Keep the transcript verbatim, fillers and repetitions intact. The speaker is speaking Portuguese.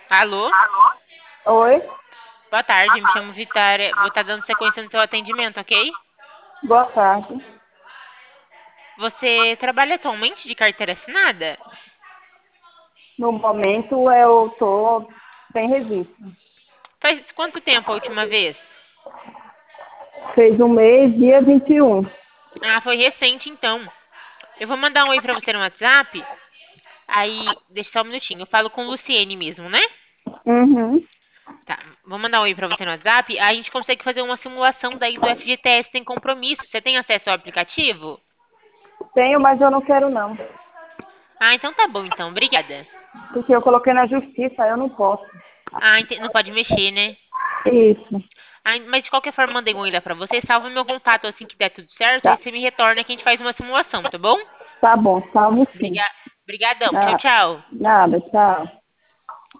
Alô? Oi, Boa tarde, me chamo Vitória. Vou estar dando sequência no seu atendimento, ok? boa tarde. Você trabalha atualmente de carteira assinada? No momento eu tô sem registro. Faz quanto tempo a última vez? Fez um mês, dia vinte e um. Ah, foi recente então. Eu vou mandar um oi pra você no WhatsApp. Aí, deixa só um minutinho. Eu falo com Luciene mesmo, né? Uhum. Tá, vou mandar um oi pra você no WhatsApp. Aí a gente consegue fazer uma simulação daí do F G T S sem compromisso. Você tem acesso ao aplicativo? Tenho, mas eu não quero não. Ah, então tá bom então. Obrigada. Porque eu coloquei na justiça, eu não posso. Ah, ente- não pode mexer, né? Isso. Ah, mas de qualquer forma, mandei um oi lá pra você. Salva meu contato assim que der tudo certo. Aí Tá, você me retorna que a gente faz uma simulação, tá bom? tá bom, salvo sim. Obriga- Obrigadão. Tchau, Ah, tchau. nada, tchau.